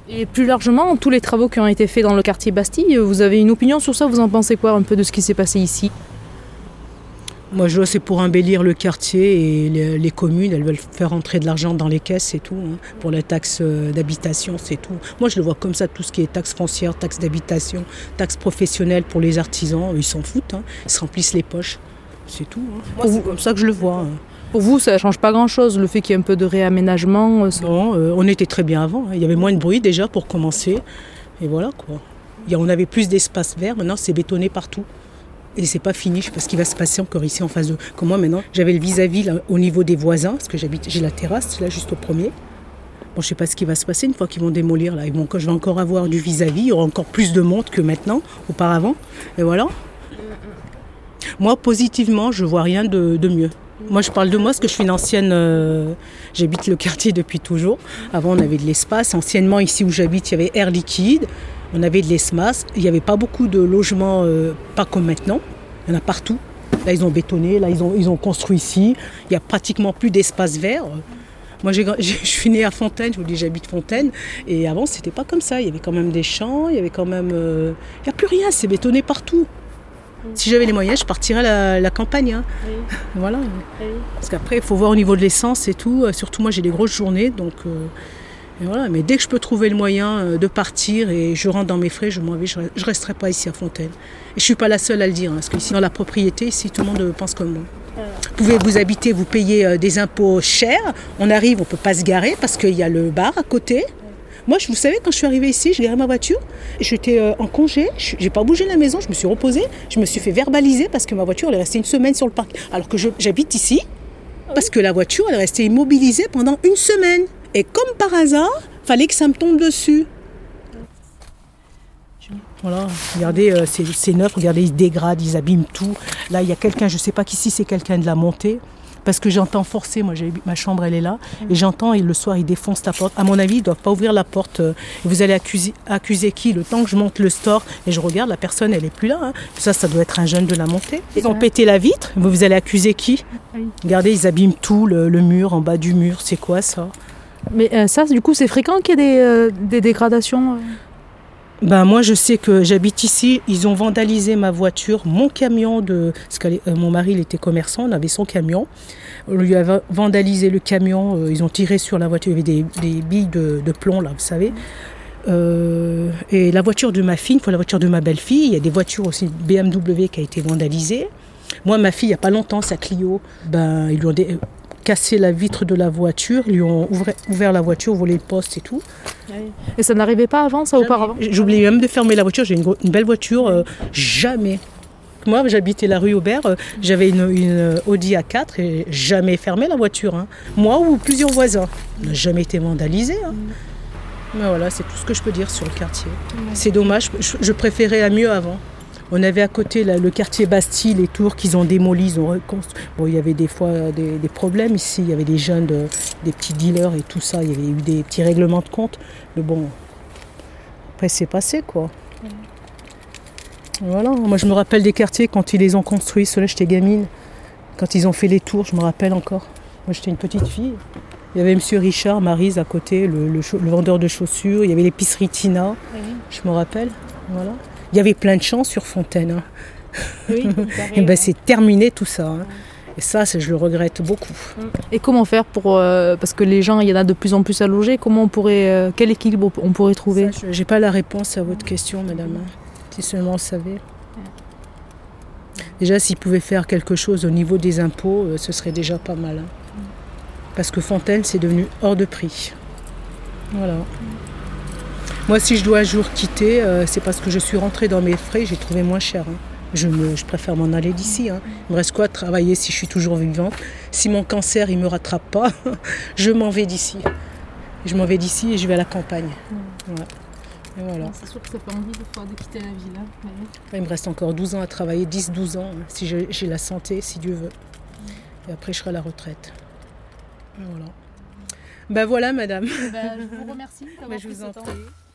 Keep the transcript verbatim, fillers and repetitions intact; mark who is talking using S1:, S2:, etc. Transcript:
S1: Et plus largement, tous les travaux qui ont été faits dans le quartier Bastille, vous avez une opinion sur ça? Vous en pensez quoi un peu de ce qui s'est passé ici?
S2: Moi, je vois c'est pour embellir le quartier et les, les communes, elles veulent faire entrer de l'argent dans les caisses, c'est tout. Hein. Pour la taxe d'habitation, c'est tout. Moi, je le vois comme ça, tout ce qui est taxe foncière, taxe d'habitation, taxe professionnelle pour les artisans, ils s'en foutent, hein. Ils se remplissent les poches, c'est tout. Hein. Moi, c'est comme ça que je le vois. Hein.
S1: Pour vous, ça ne change pas grand-chose, le fait qu'il y ait un peu de réaménagement? euh,
S2: Non, euh, on était très bien avant. Hein. Il y avait moins de bruit déjà pour commencer. Et voilà quoi. Il y a- on avait plus d'espace vert, maintenant c'est bétonné partout. Et c'est pas fini, je sais pas ce qui va se passer encore ici en face de... Comme moi maintenant, j'avais le vis-à-vis là, au niveau des voisins, parce que j'habite, j'ai la terrasse là juste au premier. Bon, je sais pas ce qui va se passer une fois qu'ils vont démolir là. Ils vont, je vais encore avoir du vis-à-vis, il y aura encore plus de monde que maintenant, auparavant. Et voilà. Moi, positivement, je vois rien de, de mieux. Moi, je parle de moi parce que je suis une ancienne... euh, j'habite le quartier depuis toujours. Avant, on avait de l'espace. Anciennement, ici où j'habite, il y avait Air Liquide. On avait de l'espace. Il n'y avait pas beaucoup de logements, euh, pas comme maintenant. Il y en a partout. Là, ils ont bétonné. Là, ils ont, ils ont construit ici. Il n'y a pratiquement plus d'espace vert. Moi, j'ai, je suis née à Fontaine. Je vous dis, j'habite Fontaine. Et avant, c'était pas comme ça. Il y avait quand même des champs. Il y avait quand même... euh, il n'y a plus rien. C'est bétonné partout. Si j'avais les moyens, je partirais à la, la campagne. Hein.
S1: Oui.
S2: Voilà.
S1: Oui.
S2: Parce qu'après, il faut voir au niveau de l'essence et tout. Euh, Surtout, moi, j'ai des grosses journées. Donc, euh, et voilà. Mais dès que je peux trouver le moyen euh, de partir et je rentre dans mes frais, je m'en vais. Je ne resterai pas ici à Fontaine. Et je ne suis pas la seule à le dire. Hein, parce qu'ici, dans la propriété, ici, tout le monde euh, pense comme moi. Vous pouvez vous habiter, vous payez euh, des impôts chers. On arrive, on ne peut pas se garer parce qu'il y a le bar à côté. Moi, je, vous savez, quand je suis arrivée ici, je garais ma voiture. J'étais euh, en congé, je n'ai pas bougé de la maison, je me suis reposée. Je me suis fait verbaliser parce que ma voiture, elle est restée une semaine sur le parc. Alors que je- j'habite ici, parce que la voiture, elle est restée immobilisée pendant une semaine. Et comme par hasard, fallait que ça me tombe dessus. Voilà, regardez, euh, c'est, c'est neuf, regardez, ils dégradent, ils abîment tout. Là, il y a quelqu'un, je ne sais pas qui si c'est quelqu'un de la montée. Parce que j'entends forcer, moi j'ai, ma chambre elle est là, et j'entends et le soir ils défoncent la porte. À mon avis, ils ne doivent pas ouvrir la porte. euh, Et vous allez accuser, accuser qui? Le temps que je monte le store et je regarde, la personne elle n'est plus là. Hein. Ça, ça doit être un jeune de la montée. Ils ont pété la vitre, vous vous allez accuser qui?
S1: Oui.
S2: Regardez, ils abîment tout, le, le mur, en bas du mur, c'est quoi ça?
S1: Mais euh, ça, du coup, c'est fréquent qu'il y ait des, euh, des dégradations euh
S2: Ben moi je sais que j'habite ici, ils ont vandalisé ma voiture, mon camion de... Parce que euh, mon mari il était commerçant, on avait son camion. On lui a va- vandalisé le camion, euh, ils ont tiré sur la voiture, il y avait des, des billes de, de plomb là, vous savez. Euh, et la voiture de ma fille, une fois la voiture de ma belle-fille, il y a des voitures aussi B M W qui a été vandalisée. Moi ma fille, il n'y a pas longtemps, sa Clio, ben ils lui ont dé- cassé la vitre de la voiture, ils lui ont ouvert, ouvert la voiture, volé le poste et tout.
S1: Et ça n'arrivait pas avant, ça, auparavant?
S2: J'ai oublié même de fermer la voiture, j'ai une, gro- une belle voiture, euh, jamais. Moi, j'habitais la rue Aubert, euh, j'avais une, une Audi A quatre et jamais fermé la voiture. Hein. Moi ou plusieurs voisins. On n'a jamais été vandalisé. Hein. Mais voilà, c'est tout ce que je peux dire sur le quartier. C'est dommage, je, je préférais à mieux avant. On avait à côté là, le quartier Bastille, les tours qu'ils ont démolis, ils ont reconstruit. Bon, il y avait des fois des, des problèmes ici, il y avait des jeunes, de, des petits dealers et tout ça, il y avait eu des petits règlements de compte. Mais bon, après c'est passé quoi. Voilà, moi je me rappelle des quartiers quand ils les ont construits, ceux-là j'étais gamine. Quand ils ont fait les tours, je me rappelle encore. Moi j'étais une petite fille. Il y avait monsieur Richard, Maryse à côté, le, le, le vendeur de chaussures, il y avait l'épicerie Tina,
S1: Oui.
S2: je me rappelle. Voilà. Il y avait plein de champs sur Fontaine. Hein.
S1: Oui,
S2: Et ben, c'est terminé tout ça. Hein. Et ça, c'est- je le regrette beaucoup.
S1: Et comment faire pour... euh, parce que les gens, il y en a de plus en plus à loger, comment on pourrait... euh, quel équilibre on pourrait trouver?
S2: Ça, je n'ai pas la réponse à votre question, madame. Hein. Si seulement on savait. Déjà, s'ils pouvaient faire quelque chose au niveau des impôts, euh, ce serait déjà pas mal. Hein. Parce que Fontaine, c'est devenu hors de prix. Voilà. Moi, si je dois un jour quitter, euh, c'est parce que je suis rentrée dans mes frais, j'ai trouvé moins cher. Hein. Je, me, je préfère m'en aller d'ici. Hein. Il me reste quoi à travailler si je suis toujours vivante? Si mon cancer, il ne me rattrape pas, je m'en vais d'ici. Je m'en vais d'ici et je vais à la campagne. Voilà. Et voilà.
S1: C'est sûr que ça fait envie des fois de quitter la ville. Hein.
S2: Il me reste encore douze ans à travailler, dix douze ans, hein, si je- j'ai la santé, si Dieu veut. Et après, je serai à la retraite. Et voilà. Ben voilà, madame.
S1: Ben, je vous remercie d'avoir
S2: Ben, je
S1: pris
S2: vous
S1: ce
S2: en
S1: temps.
S2: prie.